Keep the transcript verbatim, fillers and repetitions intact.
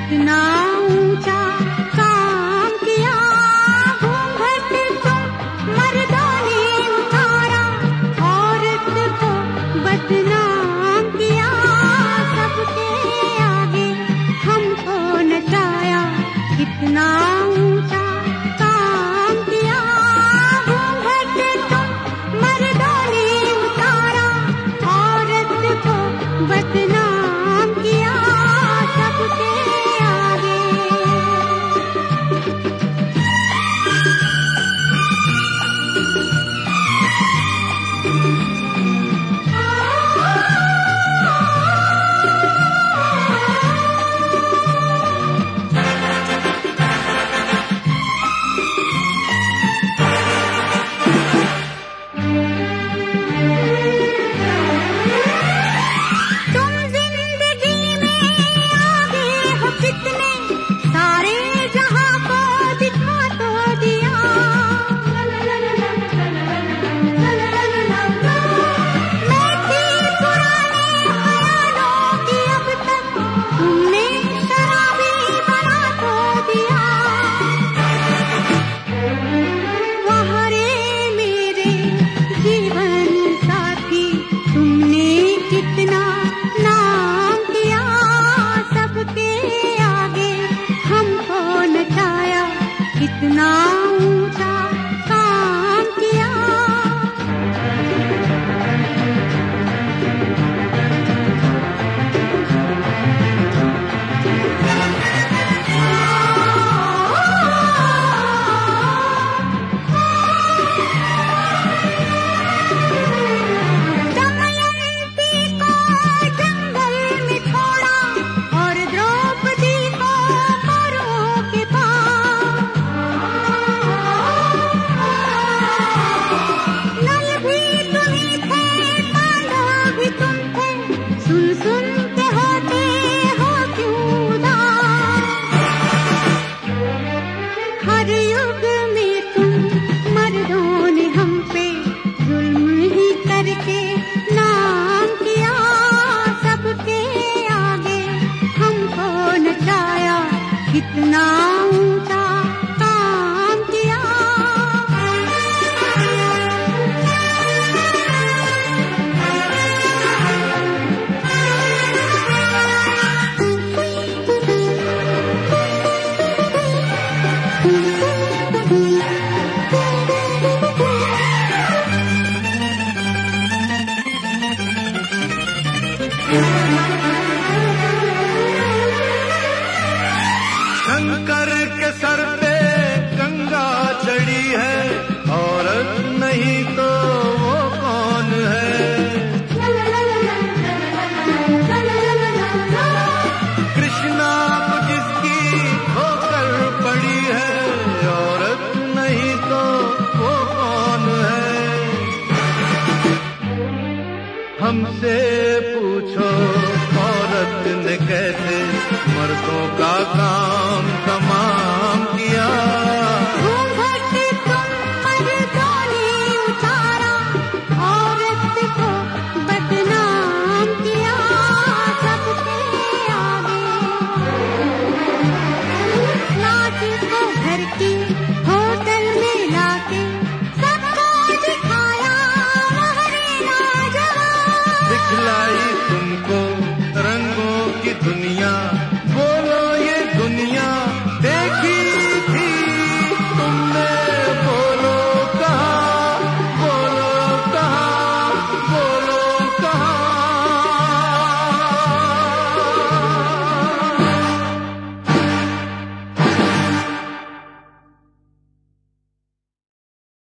कितना ऊंचा काम किया, घूंघट तो मर्दों ने उतारा, औरत को बदनाम किया, सबके आगे हमको नचाया। कितना ऊंचा काम किया, घूंघट तो मर्दों ने उतारा, औरत को बदनाम किया, सबके आगे। तुम जिंदगी में आगे हो कितने, सारे जहां को दिखा तो दिया। मैं थी पुराने ख्यालों की, अब तक तुमने शराबी बना तो दिया। वाह रे मेरे जीवन साथी, तुमने कितना नाम किया, सबके आगे हमको नचाया। कितना ऊंचा काम किया। दमयंती को जंगल में छोड़ा, और द्रौपदी को कौरवों के पास। नल भी तुम्ही थे, पांडव भी तुम थे, सुन सुन के होते हो क्यों उदास। हर युग में तुम मर्दों ने हम पे जुल्म ही करके नाम किया, सबके आगे हमको नचाया। कितना ऊंचा काम किया। शंकर के सर पे गंगा चढ़ी है, औरत नहीं तो वो कौन है। कृष्णा को जिसकी ठोकर पड़ी है, औरत नहीं तो वो कौन है। हमसे पूछो औरत ने कैसे मर्दों का काम